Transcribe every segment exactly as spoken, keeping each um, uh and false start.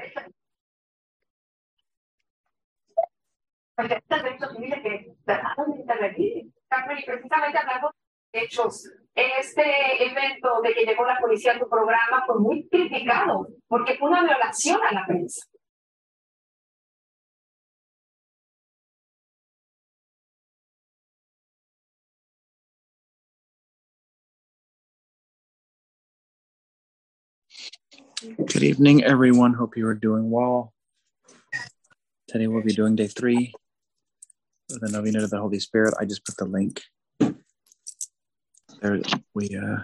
Porque este texto dice que verdaderamente revive. Carmen, y precisamente hablando de hechos, este evento de que llegó la policía a tu programa fue muy criticado, porque fue una violación a la prensa. Good evening, everyone. Hope you are doing well. Today we'll be doing day three of the Novena to the Holy Spirit. I just put the link there. We uh,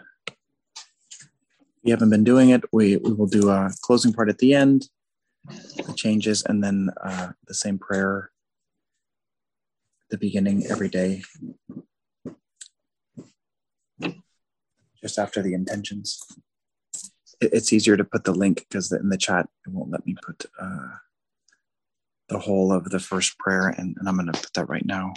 we haven't been doing it. We we will do a closing part at the end, the changes, and then uh, the same prayer at the beginning every day, just after the intentions. It's easier to put the link because in the chat it won't let me put uh, the whole of the first prayer, and, and I'm going to put that right now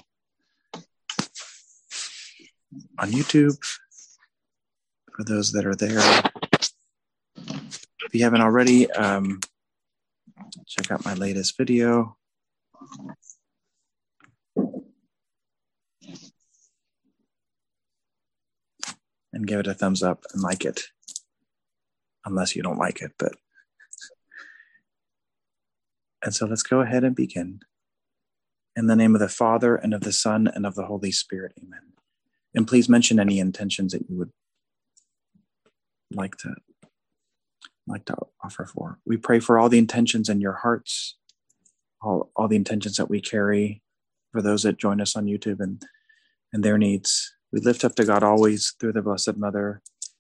on YouTube for those that are there. If you haven't already, um, check out my latest video. And give it a thumbs up and like it. Unless you don't like it, but. And so let's go ahead and begin. In the name of the Father, and of the Son, and of the Holy Spirit, amen. And please mention any intentions that you would like to, like to offer for. We pray for all the intentions in your hearts, all, all the intentions that we carry for those that join us on YouTube and, and their needs. We lift up to God always through the Blessed Mother,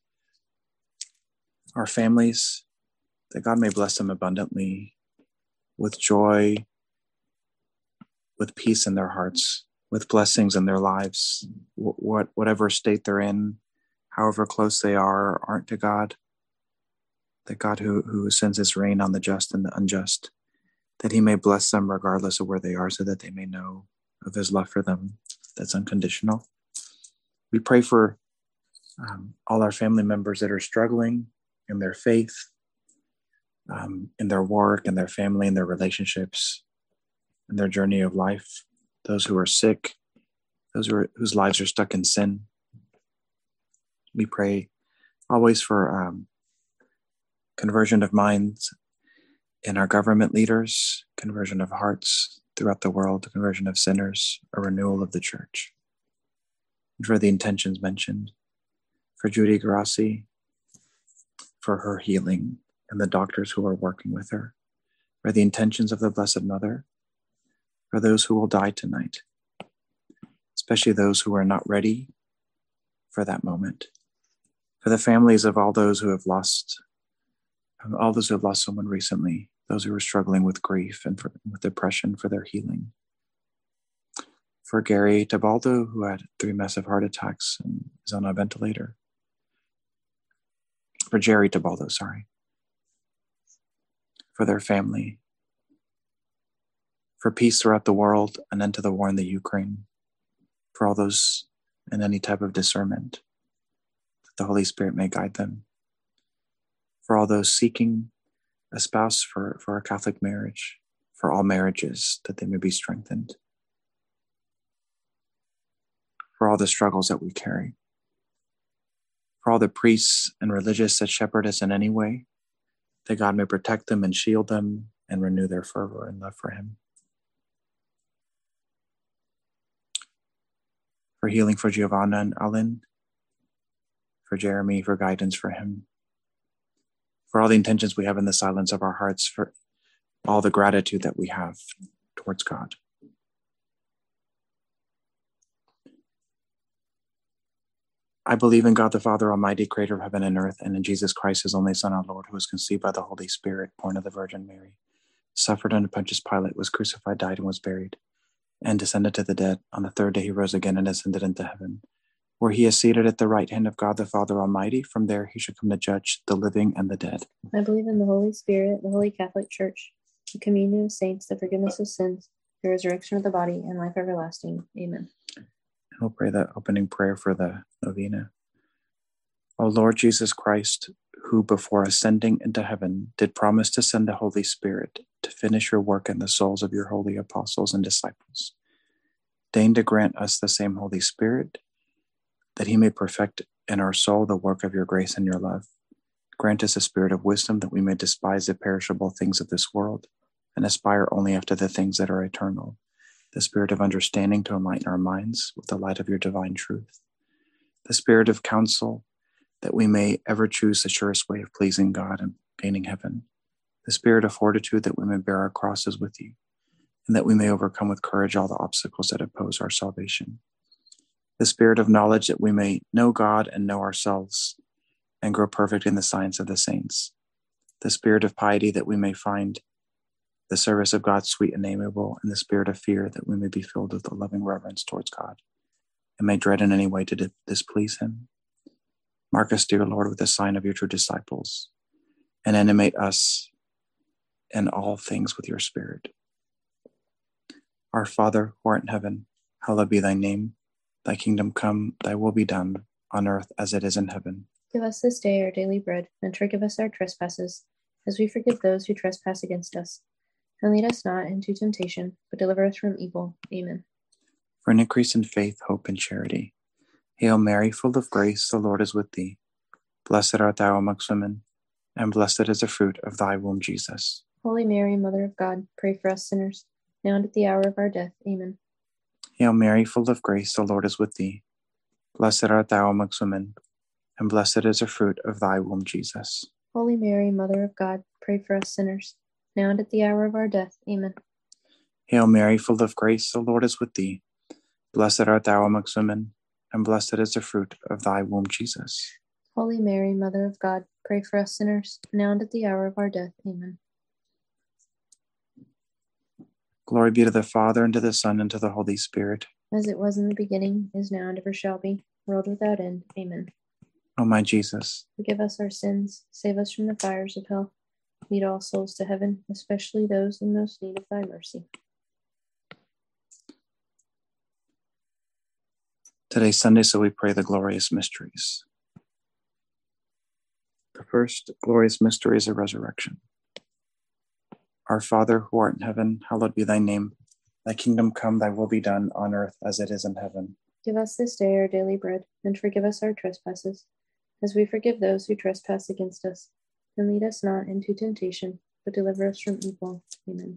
our families, that God may bless them abundantly with joy, with peace in their hearts, with blessings in their lives, what whatever state they're in, however close they are or aren't to God, that God who, who sends his rain on the just and the unjust, that he may bless them regardless of where they are, so that they may know of his love for them that's unconditional. We pray for um, all our family members that are struggling in their faith, um, in their work, in their family, in their relationships, in their journey of life, those who are sick, those who are, whose lives are stuck in sin. We pray always for um, conversion of minds in our government leaders, conversion of hearts throughout the world, conversion of sinners, a renewal of the church. And for the intentions mentioned, for Judy Grassi, for her healing and the doctors who are working with her, for the intentions of the Blessed Mother, for those who will die tonight, especially those who are not ready for that moment, for the families of all those who have lost, all those who have lost someone recently, those who are struggling with grief and for, with depression, for their healing, for Gary Tabaldo, who had three massive heart attacks and is on a ventilator, for Jerry Tabaldo, sorry, for their family, for peace throughout the world, an end to the war in the Ukraine, for all those in any type of discernment, that the Holy Spirit may guide them, for all those seeking a spouse for, for a Catholic marriage, for all marriages, that they may be strengthened, for all the struggles that we carry, for all the priests and religious that shepherd us in any way, that God may protect them and shield them and renew their fervor and love for him. For healing for Giovanna and Alan, for Jeremy, for guidance for him, for all the intentions we have in the silence of our hearts, for all the gratitude that we have towards God. I believe in God the Father Almighty, creator of heaven and earth, and in Jesus Christ, his only Son, our Lord, who was conceived by the Holy Spirit, born of the Virgin Mary, suffered under Pontius Pilate, was crucified, died, and was buried, and descended to the dead. On the third day he rose again and ascended into heaven, where he is seated at the right hand of God the Father Almighty. From there he shall come to judge the living and the dead. I believe in the Holy Spirit, the Holy Catholic Church, the communion of saints, the forgiveness of sins, the resurrection of the body, and life everlasting. Amen. We'll pray that opening prayer for the novena. O Lord Jesus Christ, who before ascending into heaven did promise to send the Holy Spirit to finish your work in the souls of your holy apostles and disciples, deign to grant us the same Holy Spirit, that he may perfect in our soul the work of your grace and your love. Grant us a spirit of wisdom, that we may despise the perishable things of this world and aspire only after the things that are eternal, the spirit of understanding to enlighten our minds with the light of your divine truth, the spirit of counsel, that we may ever choose the surest way of pleasing God and gaining heaven, the spirit of fortitude, that we may bear our crosses with you, and that we may overcome with courage all the obstacles that oppose our salvation, the spirit of knowledge, that we may know God and know ourselves and grow perfect in the science of the saints, the spirit of piety, that we may find the service of God sweet and amiable, and the spirit of fear, that we may be filled with a loving reverence towards God and may dread in any way to displease him. Mark us, dear Lord, with the sign of your true disciples, and animate us in all things with your Spirit. Our Father, who art in heaven, hallowed be thy name. Thy kingdom come, thy will be done, on earth as it is in heaven. Give us this day our daily bread, and forgive us our trespasses, as we forgive those who trespass against us. And lead us not into temptation, but deliver us from evil. Amen. For an increase in faith, hope, and charity. Hail Mary, full of grace, the Lord is with thee. Blessed art thou amongst women, and blessed is the fruit of thy womb, Jesus. Holy Mary, Mother of God, pray for us sinners, now and at the hour of our death. Amen. Hail Mary, full of grace, the Lord is with thee. Blessed art thou amongst women, and blessed is the fruit of thy womb, Jesus. Holy Mary, Mother of God, pray for us sinners, now and at the hour of our death. Amen. Hail Mary, full of grace, the Lord is with thee. Blessed art thou amongst women, and blessed is the fruit of thy womb, Jesus. Holy Mary, Mother of God, pray for us sinners, now and at the hour of our death. Amen. Glory be to the Father, and to the Son, and to the Holy Spirit. As it was in the beginning, is now, and ever shall be, world without end. Amen. O my Jesus, forgive us our sins, save us from the fires of hell, lead all souls to heaven, especially those in most need of thy mercy. Today's Sunday, so we pray the glorious mysteries. The first glorious mystery is the resurrection. Our Father, who art in heaven, hallowed be thy name. Thy kingdom come, thy will be done, on earth as it is in heaven. Give us this day our daily bread, and forgive us our trespasses, as we forgive those who trespass against us. And lead us not into temptation, but deliver us from evil. Amen.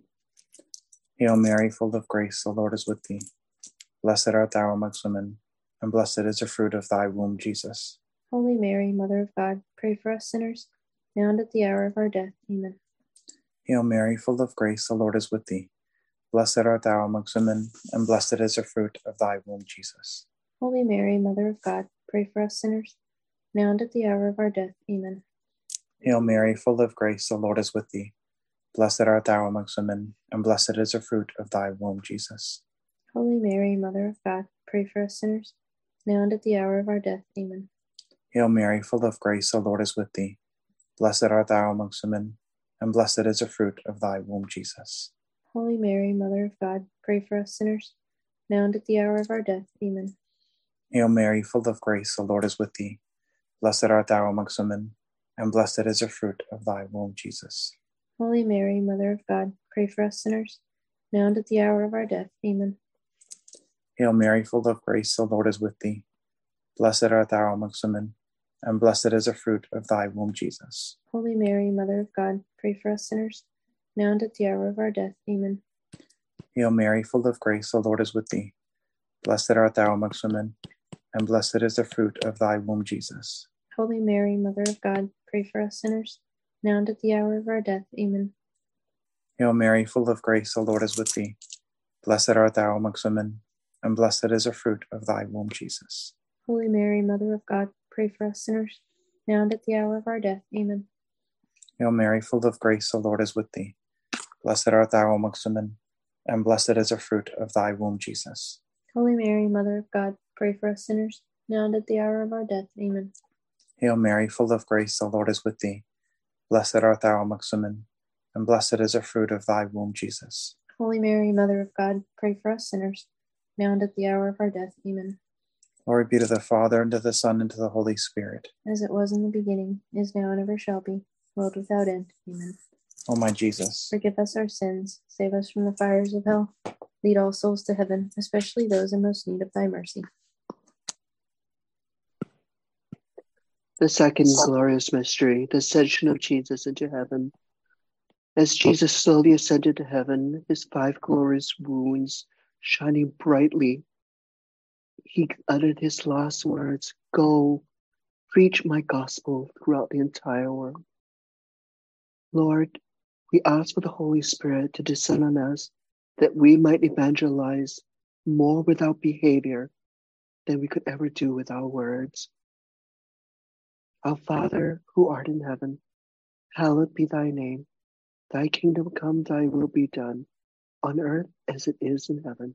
Hail Mary, full of grace, the Lord is with thee. Blessed art thou amongst women, and blessed is the fruit of thy womb, Jesus. Holy Mary, Mother of God, pray for us sinners, now and at the hour of our death. Amen. Hail Mary, full of grace, the Lord is with thee. Blessed art thou amongst women, and blessed is the fruit of thy womb, Jesus. Holy Mary, Mother of God, pray for us sinners, now and at the hour of our death. Amen. Hail Mary, full of grace, the Lord is with thee. Blessed art thou amongst women, and blessed is the fruit of thy womb, Jesus. Holy Mary, Mother of God, pray for us sinners, now and at the hour of our death. Amen. Hail Mary, full of grace, the Lord is with thee. Blessed art thou amongst women, and blessed is the fruit of thy womb, Jesus. Holy Mary, Mother of God, pray for us sinners, now and at the hour of our death. Amen. Hail Mary, full of grace, the Lord is with thee. Blessed art thou amongst women, and blessed is the fruit of thy womb, Jesus. Holy Mary, Mother of God, pray for us sinners, now and at the hour of our death. Amen. Hail Mary, full of grace, the Lord is with thee. Blessed art thou amongst women, and blessed is the fruit of thy womb, Jesus. Holy Mary, Mother of God, pray for us sinners, now and at the hour of our death. Amen. Hail Mary, full of grace, the Lord is with thee. Blessed art thou amongst women, and blessed is the fruit of thy womb, Jesus. Holy Mary, Mother of God, pray for us sinners, now and at the hour of our death. Amen. Hail Mary, full of grace, the Lord is with thee. Blessed art thou amongst women, and blessed is the fruit of thy womb, Jesus. Holy Mary, Mother of God, pray for us sinners, now and at the hour of our death. Amen. Hail Mary, full of grace, the Lord is with thee. Blessed art thou amongst women, and blessed is the fruit of thy womb, Jesus. Holy Mary, Mother of God, pray for us sinners, now and at the hour of our death. Amen. Hail Mary, full of grace, the Lord is with thee. Blessed art thou amongst women, and blessed is the fruit of thy womb, Jesus. Holy Mary, Mother of God, pray for us sinners, now and at the hour of our death. Amen. Glory be to the Father, and to the Son, and to the Holy Spirit. As it was in the beginning, is now, and ever shall be, world without end. Amen. O my Jesus, forgive us our sins, save us from the fires of hell, lead all souls to heaven, especially those in most need of thy mercy. The second glorious mystery, the ascension of Jesus into heaven. As Jesus slowly ascended to heaven, his five glorious wounds shining brightly, he uttered his last words, "Go, preach my gospel throughout the entire world." Lord, we ask for the Holy Spirit to descend on us that we might evangelize more with our behavior than we could ever do with our words. Our Father, who art in heaven, hallowed be thy name. Thy kingdom come, thy will be done, on earth as it is in heaven.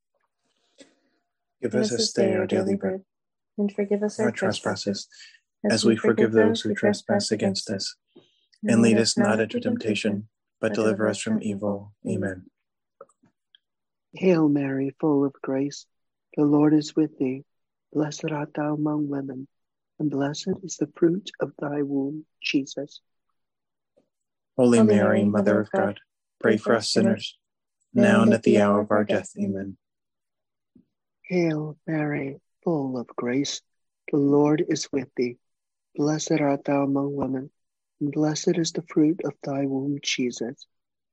Give us this day our daily bread, and forgive us our, our trespasses, trespasses, as we forgive those who trespass against us. And lead us not into temptation, but deliver us from evil. Amen. Hail Mary, full of grace, the Lord is with thee. Blessed art thou among women, and blessed is the fruit of thy womb, Jesus. Holy, Holy Mary, Mary, Mother of God, pray for us sinners, now and at the hour of our death. Amen. Hail Mary, full of grace, the Lord is with thee. Blessed art thou among women, and blessed is the fruit of thy womb, Jesus.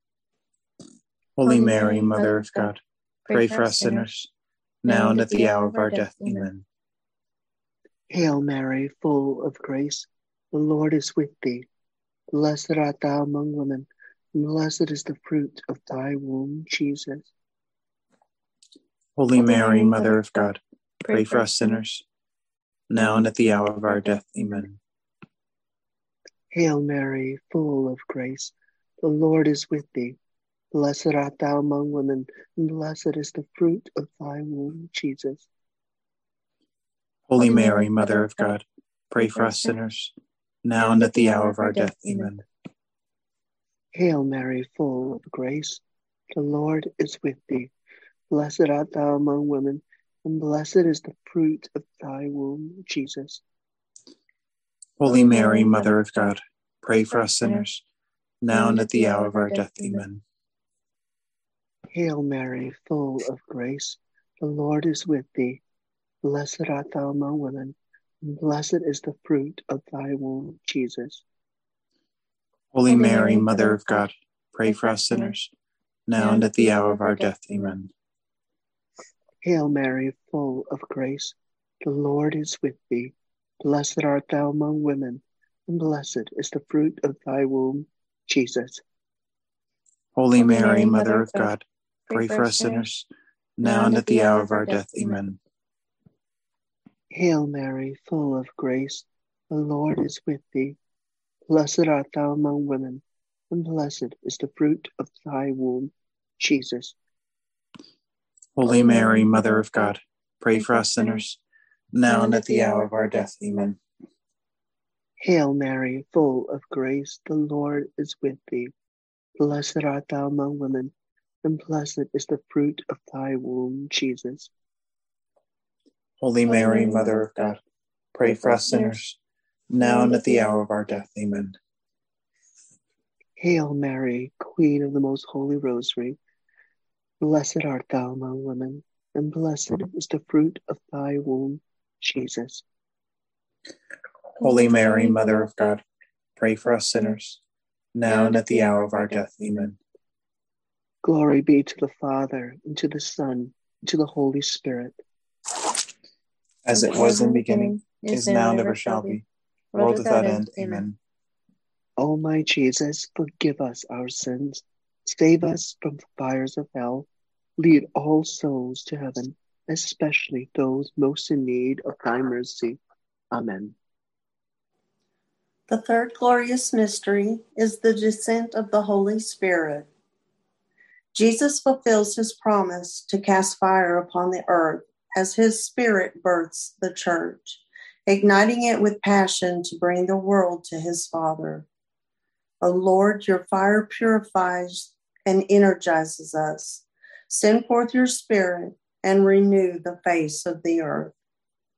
Holy Mary, Mother of God, pray for us sinners, now and at the hour of our death. Amen. Hail Mary, full of grace, the Lord is with thee. Blessed art thou among women, and blessed is the fruit of thy womb, Jesus. Holy Mary, Mother of God, pray for us sinners, now and at the hour of our death. Amen. Hail Mary, full of grace, the Lord is with thee. Blessed art thou among women, and blessed is the fruit of thy womb, Jesus. Holy Mary, Mother of God, pray for us sinners, now and at the hour of our death. Amen. Hail Mary, full of grace, the Lord is with thee. Blessed art thou among women, and blessed is the fruit of thy womb, Jesus. Holy Mary, Mother of God, pray for us sinners, now and at the hour of our death. Amen. Hail Mary, full of grace, the Lord is with thee. Blessed art thou among women, and blessed is the fruit of thy womb, Jesus. Holy Mary, Mother of God, pray for us sinners, now and at the hour of our death. Amen. Hail Mary, full of grace, the Lord is with thee. Blessed art thou among women, and blessed is the fruit of thy womb, Jesus. Holy Mary, Mother of God, pray for us sinners, now and at the hour of our death. Amen. Hail Mary, full of grace, the Lord is with thee. Blessed art thou among women, and blessed is the fruit of thy womb, Jesus. Holy Mary, Mother of God, pray for us sinners, now and at the hour of our death. Amen. Hail Mary, full of grace, the Lord is with thee. Blessed art thou among women, and blessed is the fruit of thy womb, Jesus. Holy Mary, Mother of God, pray for us sinners, now and at the hour of our death. Amen. Hail Mary, Queen of the Most Holy Rosary, blessed art thou among women, and blessed is the fruit of thy womb, Jesus. Holy Mary, Mother of God, pray for us sinners, now and at the hour of our death. Amen. Glory be to the Father, and to the Son, and to the Holy Spirit. As it was in the beginning, is now, and ever shall be, world without end. Amen. O my Jesus, forgive us our sins, save us from the fires of hell, lead all souls to heaven, especially those most in need of thy mercy. Amen. The third glorious mystery is the descent of the Holy Spirit. Jesus fulfills his promise to cast fire upon the earth as his Spirit births the church, igniting it with passion to bring the world to his Father. O Lord, your fire purifies and energizes us. Send forth your Spirit and renew the face of the earth.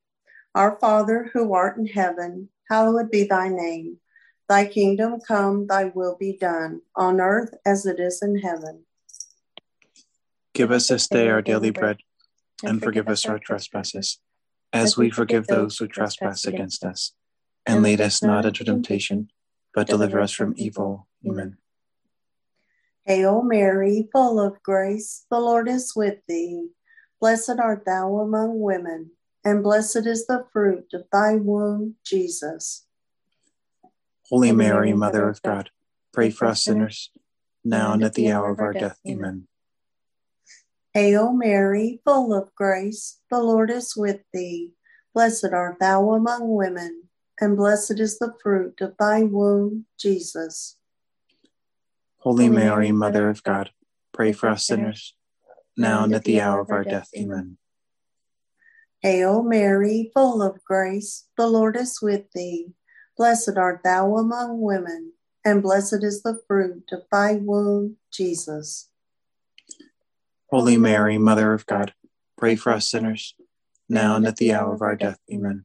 Our Father, who art in heaven, hallowed be thy name. Thy kingdom come, thy will be done, on earth as it is in heaven. Give us this day our daily bread, and forgive us our trespasses, as we forgive those who trespass against us. And lead us not into temptation, but deliver us from evil. Amen. Hail Mary, full of grace, the Lord is with thee. Blessed art thou among women, and blessed is the fruit of thy womb, Jesus. Holy Mary, Mother of God, pray for us sinners, now and at the hour of our death. Amen. Hail Mary, full of grace, the Lord is with thee. Blessed art thou among women, and blessed is the fruit of thy womb, Jesus. Holy Mary, Mother of God, pray for us sinners, now and at the hour of our death. Amen. Hail Mary, full of grace, the Lord is with thee. Blessed art thou among women, and blessed is the fruit of thy womb, Jesus. Holy Mary, Mother of God, pray for us sinners, now and at the hour of our death. Amen.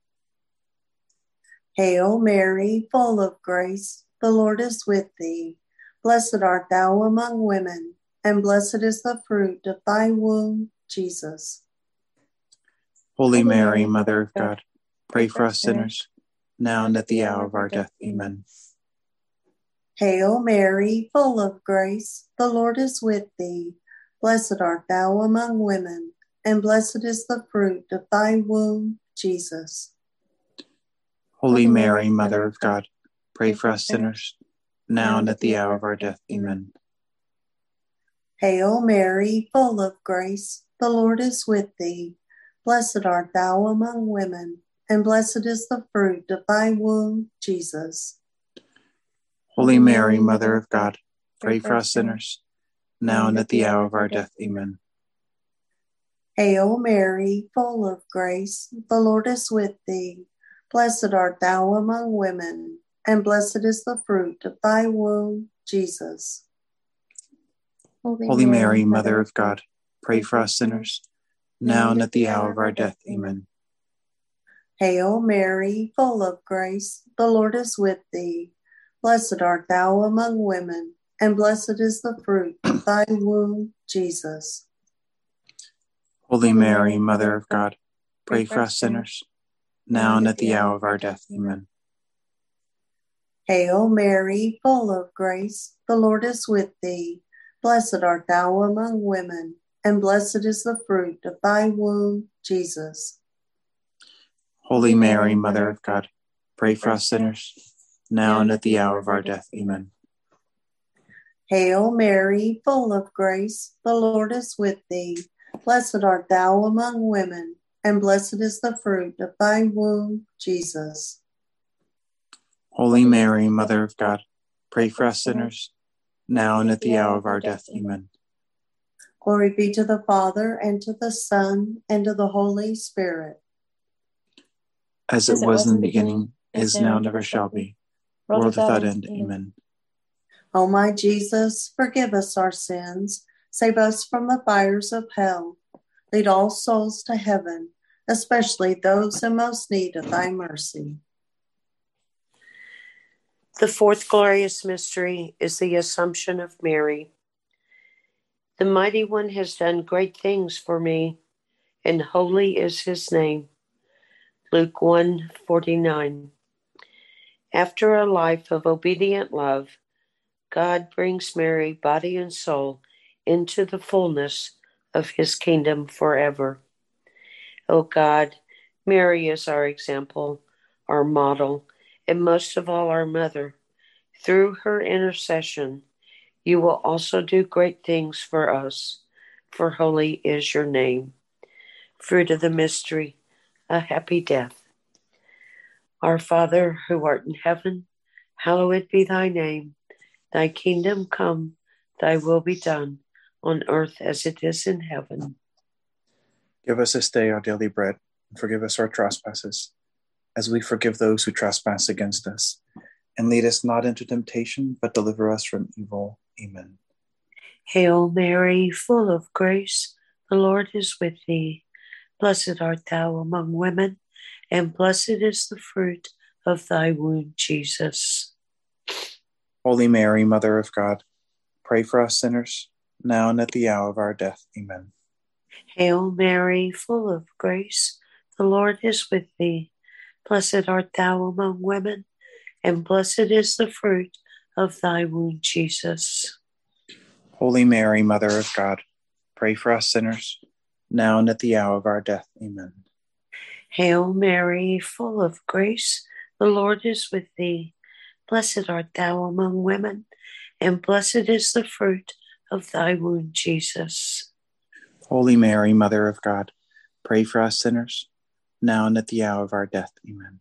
Hail Mary, full of grace, the Lord is with thee. Blessed art thou among women, and blessed is the fruit of thy womb, Jesus. Holy Mary, Mother of God, pray for us sinners, now and at the hour of our death. Amen. Hail Mary, full of grace, the Lord is with thee. Blessed art thou among women, and blessed is the fruit of thy womb, Jesus. Holy Mary, Mother of God, pray for us sinners, now and at the hour of our death. Amen. Hail Mary, full of grace, the Lord is with thee. Blessed art thou among women, and blessed is the fruit of thy womb, Jesus. Holy Mary, Mother of God, pray for us sinners, now and at the hour of our death. Amen. Hail Mary, full of grace, the Lord is with thee. Blessed art thou among women, and blessed is the fruit of thy womb, Jesus. Holy Mary, Mother of God, pray for us sinners, now and at the hour of our death. Amen. Hail Mary, full of grace, the Lord is with thee. Blessed art thou among women, and blessed is the fruit of thy womb, Jesus. Holy Mary, Mother of God, pray for us sinners, now and at the hour of our death. Amen. Hail Mary, full of grace, the Lord is with thee. Blessed art thou among women, and blessed is the fruit of thy womb, Jesus. Holy Mary, Mother of God, pray for us sinners, now and at the hour of our death. Amen. Hail Mary, full of grace, the Lord is with thee. Blessed art thou among women, and blessed is the fruit of thy womb, Jesus. Holy Mary, Mother of God, pray for us sinners, now and at the hour of our death. Amen. Glory be to the Father, and to the Son, and to the Holy Spirit. As it was in the beginning, is now, never shall be, world without end. Amen. O my Jesus, forgive us our sins, save us from the fires of hell. Lead all souls to heaven, especially those in most need of thy mercy. The fourth glorious mystery is the Assumption of Mary. The Mighty One has done great things for me, and holy is his name. Luke one forty-nine. After a life of obedient love, God brings Mary, body and soul, into the fullness of his kingdom forever. O God, Mary is our example, our model, and most of all our mother. Through her intercession, you will also do great things for us, for holy is your name. Fruit of the mystery, a happy death. Our Father, who art in heaven, hallowed be thy name. Thy kingdom come, thy will be done, on earth as it is in heaven. Give us this day our daily bread, and forgive us our trespasses, as we forgive those who trespass against us. And lead us not into temptation, but deliver us from evil. Amen. Hail Mary, full of grace, the Lord is with thee. Blessed art thou among women, and blessed is the fruit of thy womb, Jesus. Holy Mary, Mother of God, pray for us sinners, now and at the hour of our death. Amen. Hail Mary, full of grace, the Lord is with thee. Blessed art thou among women, and blessed is the fruit of thy womb, Jesus. Holy Mary, Mother of God, pray for us sinners, now and at the hour of our death. Amen. Hail Mary, full of grace, the Lord is with thee. Blessed art thou among women, and blessed is the fruit of thy womb, Jesus. Holy Mary, Mother of God, pray for us sinners, now and at the hour of our death. Amen.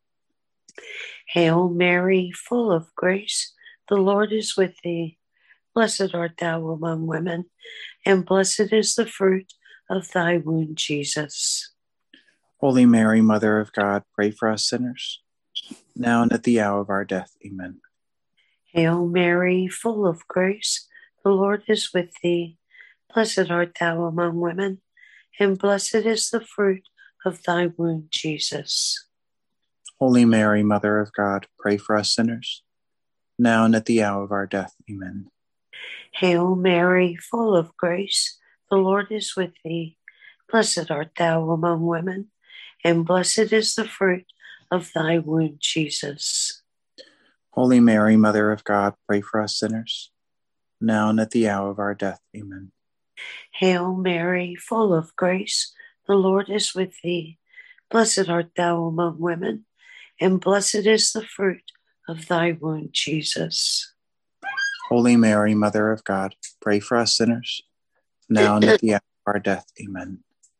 Hail Mary, full of grace, the Lord is with thee. Blessed art thou among women, and blessed is the fruit of thy womb, Jesus. Holy Mary, Mother of God, pray for us sinners, now and at the hour of our death. Amen. Hail Mary, full of grace, the Lord is with thee. Blessed art thou among women, and blessed is the fruit of thy womb, Jesus. Holy Mary, Mother of God, pray for us sinners, now and at the hour of our death. Amen. Hail Mary, full of grace, the Lord is with thee. Blessed art thou among women, and blessed is the fruit of thy womb, Jesus. Holy Mary, Mother of God, pray for us sinners, now and at the hour of our death. Amen. Hail Mary, full of grace, the Lord is with thee. Blessed art thou among women, and blessed is the fruit of thy womb, Jesus. Holy Mary, Mother of God, pray for us sinners, now and at the hour of our death. Amen.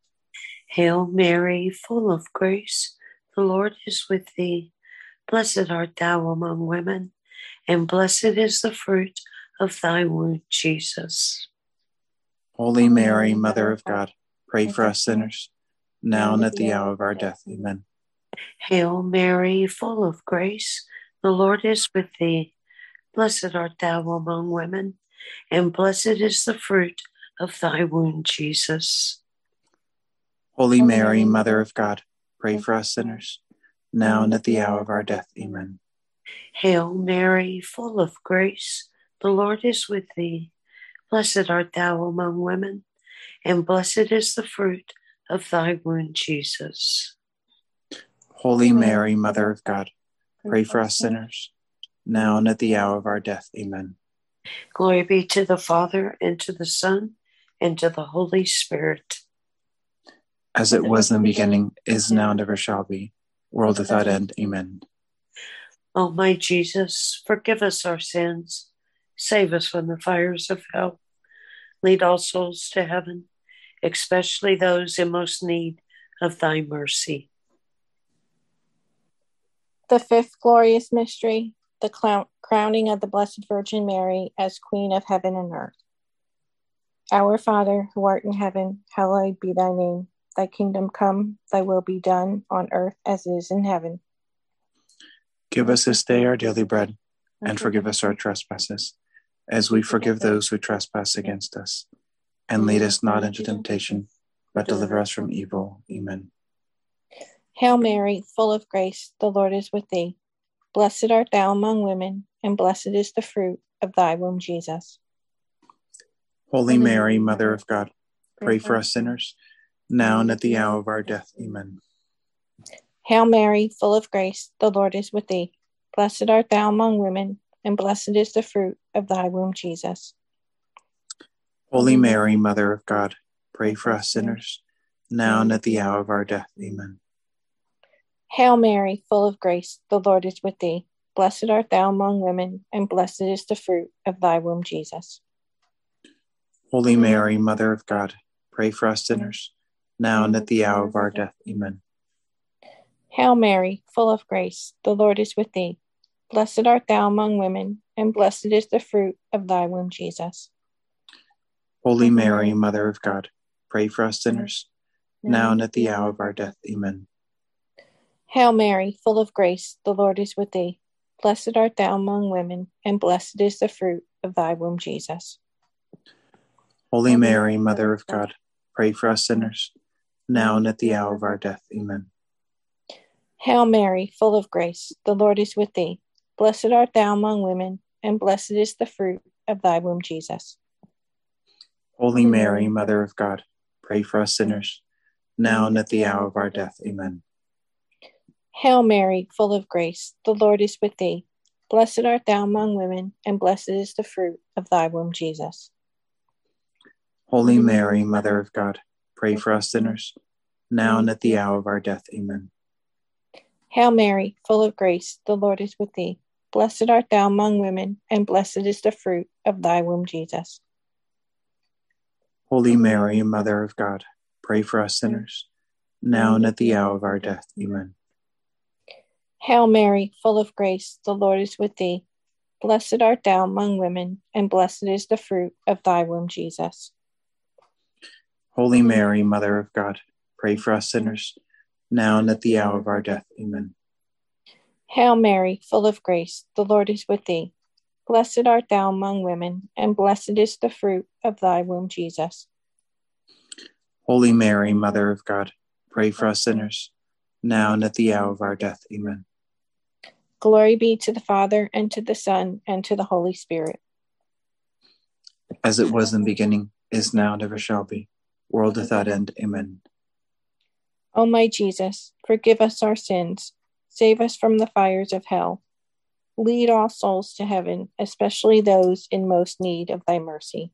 Hail Mary, full of grace, the Lord is with thee. Blessed art thou among women, and blessed is the fruit of thy womb, Jesus. Holy Mary, Mother of God, pray for us sinners, now and at the hour of our death. Amen. Hail Mary, full of grace, the Lord is with thee. Blessed art thou among women, and blessed is the fruit of thy womb, Jesus. Holy Mary, Mother of God, pray for us sinners, now and at the hour of our death. Amen. Hail Mary, full of grace, the Lord is with thee. Blessed art thou among women, and blessed is the fruit of thy womb, Jesus. Holy Mary, Mother of God, pray for us sinners, now and at the hour of our death. Amen. Glory be to the Father, and to the Son, and to the Holy Spirit. As it was in the beginning, is now, and ever shall be, world without end. Amen. O my Jesus, forgive us our sins, save us from the fires of hell, lead all souls to heaven, especially those in most need of thy mercy. The fifth glorious mystery, the clown- crowning of the Blessed Virgin Mary as Queen of heaven and earth. Our Father, who art in heaven, hallowed be thy name. Thy kingdom come, thy will be done on earth as it is in heaven. Give us this day our daily bread, and forgive us our trespasses, as we forgive those who trespass against us. And lead us not into temptation, but deliver us from evil. Amen. Hail Mary, full of grace, the Lord is with thee. Blessed art thou among women, and blessed is the fruit of thy womb, Jesus. Holy Mary, Mother of God, pray for us sinners, now and at the hour of our death. Amen. Hail Mary, full of grace, the Lord is with thee. Blessed art thou among women, and blessed is the fruit of thy womb, Jesus. Holy Mary, Mother of God, pray for us sinners, now and at the hour of our death. Amen. Hail Mary, full of grace, the Lord is with thee. Blessed art thou among women, and blessed is the fruit of thy womb, Jesus. Holy Mary, Mother of God, pray for us sinners, now and at the hour of our death. Amen. Hail Mary, full of grace, the Lord is with thee. Blessed art thou among women, and blessed is the fruit of thy womb, Jesus. Holy Mary, Mother of God, pray for us sinners, now and at the hour of our death. Amen. Hail Mary, full of grace, the Lord is with thee. Blessed art thou among women, and blessed is the fruit of thy womb, Jesus. Holy Mary, Mother of God, pray for us sinners, now and at the hour of our death. Amen. Hail Mary, full of grace, the Lord is with thee. Blessed art thou among women, and blessed is the fruit of thy womb, Jesus. Holy Mary, Mother of God, pray for us sinners, now and at the hour of our death. Amen. Hail Mary, full of grace, the Lord is with thee. Blessed art thou among women, and blessed is the fruit of thy womb, Jesus. Holy Mary, Mother of God, pray for us sinners, now and at the hour of our death. Amen. Hail Mary, full of grace, the Lord is with thee. Blessed art thou among women, and blessed is the fruit of thy womb, Jesus. Holy Mary, Mother of God, pray for us sinners, now and at the hour of our death. Amen. Hail Mary, full of grace, the Lord is with thee. Blessed art thou among women, and blessed is the fruit of thy womb, Jesus. Holy Mary, Mother of God, pray for us sinners, now and at the hour of our death. Amen. Hail Mary, full of grace, the Lord is with thee. Blessed art thou among women, and blessed is the fruit of thy womb, Jesus. Holy Mary, Mother of God, pray for us sinners, now and at the hour of our death. Amen. Glory be to the Father, and to the Son, and to the Holy Spirit. As it was in the beginning, is now, and ever shall be, world without end. Amen. O my Jesus, forgive us our sins, save us from the fires of hell. Lead all souls to heaven, especially those in most need of thy mercy.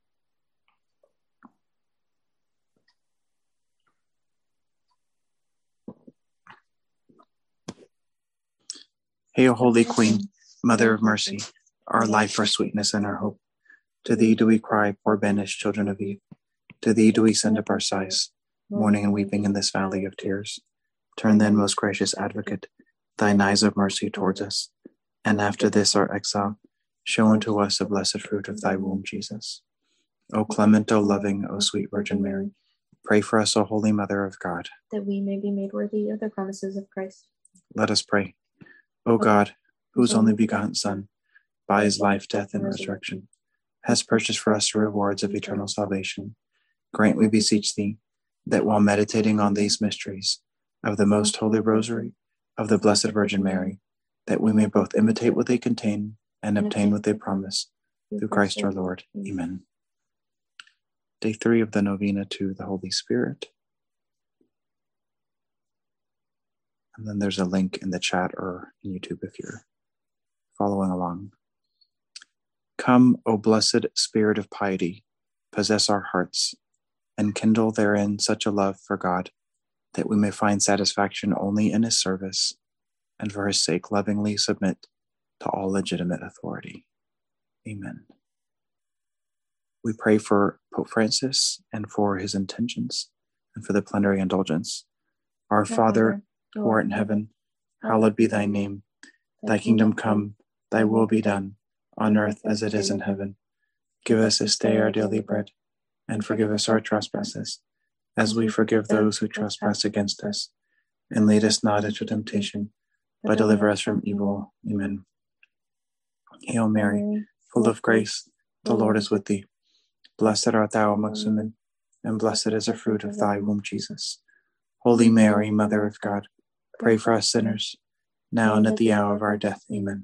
Hail, Holy Queen, Mother of Mercy, our life, our sweetness, and our hope. To thee do we cry, poor banished children of Eve. To thee do we send up our sighs, mourning and weeping in this valley of tears. Turn then, most gracious Advocate, thine eyes of mercy towards us, and after this our exile, show unto us the blessed fruit of thy womb, Jesus. O clement, O loving, O sweet Virgin Mary, pray for us, O Holy Mother of God, that we may be made worthy of the promises of Christ. Let us pray. O God, whose only begotten Son, by his life, death, and resurrection, has purchased for us the rewards of eternal salvation, grant, we beseech thee, that while meditating on these mysteries of the most holy rosary of the Blessed Virgin Mary, that we may both imitate what they contain and obtain what they promise, through Christ our Lord. Amen. Day three of the novena to the Holy Spirit. And then there's a link in the chat or in YouTube if you're following along. Come, O blessed Spirit of piety, possess our hearts, and kindle therein such a love for God, that we may find satisfaction only in his service, and for his sake lovingly submit to all legitimate authority. Amen. We pray for Pope Francis and for his intentions, and for the plenary indulgence. Our Father, who art in heaven, hallowed be thy name. Thy kingdom come, thy will be done, on earth as it is in heaven. Give us this day our daily bread, and forgive us our trespasses, as we forgive those who trespass against us. And lead us not into temptation, but deliver us from evil. Amen. Hail Mary, full of grace, the Lord is with thee. Blessed art thou amongst women, and blessed is the fruit of thy womb, Jesus. Holy Mary, Mother of God, pray for us sinners, now and at the hour of our death. Amen.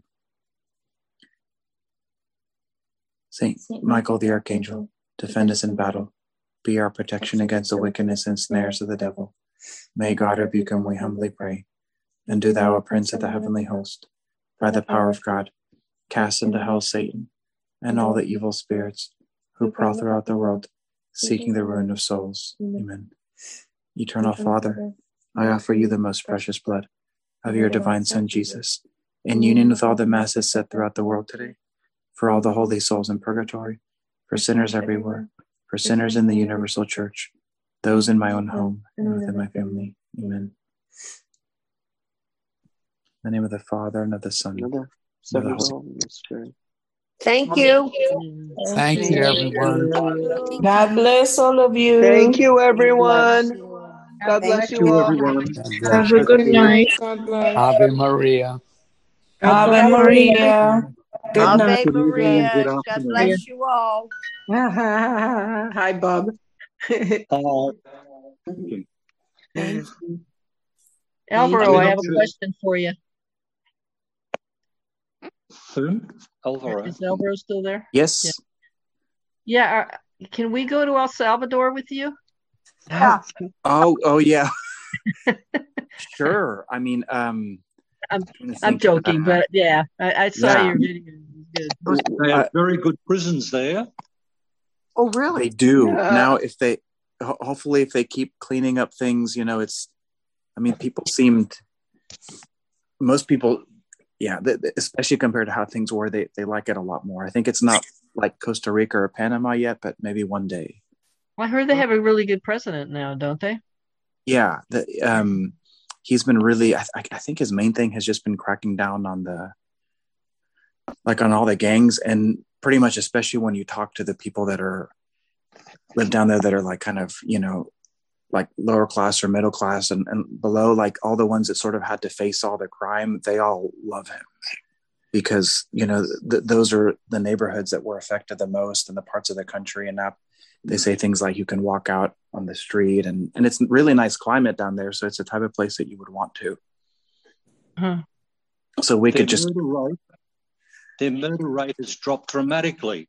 Saint Michael the Archangel, defend us in battle. Be our protection against the wickedness and snares of the devil. May God rebuke him, we humbly pray. And do thou, O Prince of the heavenly host, by the power of God, cast into hell Satan and all the evil spirits who prowl throughout the world, seeking the ruin of souls. Amen. Eternal Father, I offer you the most precious blood of your divine Son, Jesus, in union with all the masses set throughout the world today, for all the holy souls in purgatory, for sinners everywhere, for sinners in the universal church, those in my own home and within my family. Amen. In the name of the Father, and of the Son, and of the Holy Spirit. Thank you. Thank you, everyone. God bless all of you. Thank you, everyone. God bless you all. God Have bless a good night. Ave Maria. Ave Maria. Good night. Ave Maria. God bless you all. Hi, Bob. Uh, Thank you. Alvaro, We're I not have a sure. question for you. Whom? Alvaro. Is Alvaro still there? Yes. Yeah. Yeah. Are, can we go to El Salvador with you? Yeah. Oh, oh yeah. Sure. I mean, um, I'm trying to I'm think, joking, uh, but yeah, I, I saw yeah. your video. It was good. They Uh, have very good prisons there. Oh, They really? do Yeah. now. If they, ho- hopefully, if they keep cleaning up things, you know, it's. I mean, people seemed. Most people, yeah, th- th- especially compared to how things were, they they like it a lot more. I think it's not like Costa Rica or Panama yet, but maybe one day. Well, I heard they have a really good president now, don't they? Yeah, the, um, he's been really. I, I I think his main thing has just been cracking down on the, like on all the gangs, and pretty much, especially when you talk to the people that are live down there that are like kind of, you know, like lower class or middle class and, and below, like all the ones that sort of had to face all the crime, they all love him because, you know, th- those are the neighborhoods that were affected the most in the parts of the country. And now they say things like you can walk out on the street and, and it's really nice climate down there. So it's the type of place that you would want to. Huh. So we Their could just, murder rate, their murder rate has dropped dramatically.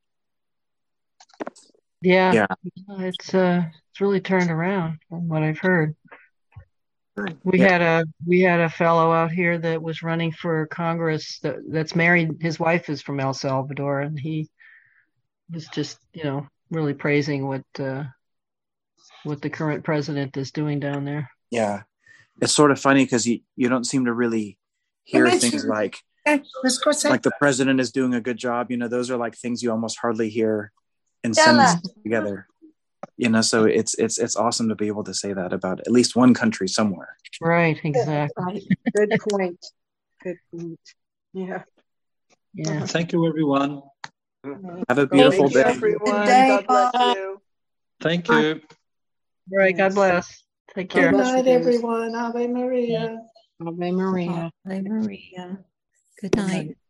Yeah, yeah, it's uh, it's really turned around from what I've heard. We yeah, had a we had a fellow out here that was running for Congress that, that's married. His wife is from El Salvador, and he was just, you know, really praising what uh, what the current president is doing down there. yeah. It's sort of funny because you, you don't seem to really hear things like, like the president is doing a good job. You know, those are like things you almost hardly hear in sentences together. You know, so it's it's it's awesome to be able to say that about at least one country somewhere. Right, exactly. Right. Good point. Good point. Yeah. Yeah. Thank you, everyone. Have a beautiful Thank you, day. everyone. day, God bless Bob. you. Thank you. All right. God bless. Take care. Good night, everyone. Ave Maria. Ave Maria. Ave Maria. Good night.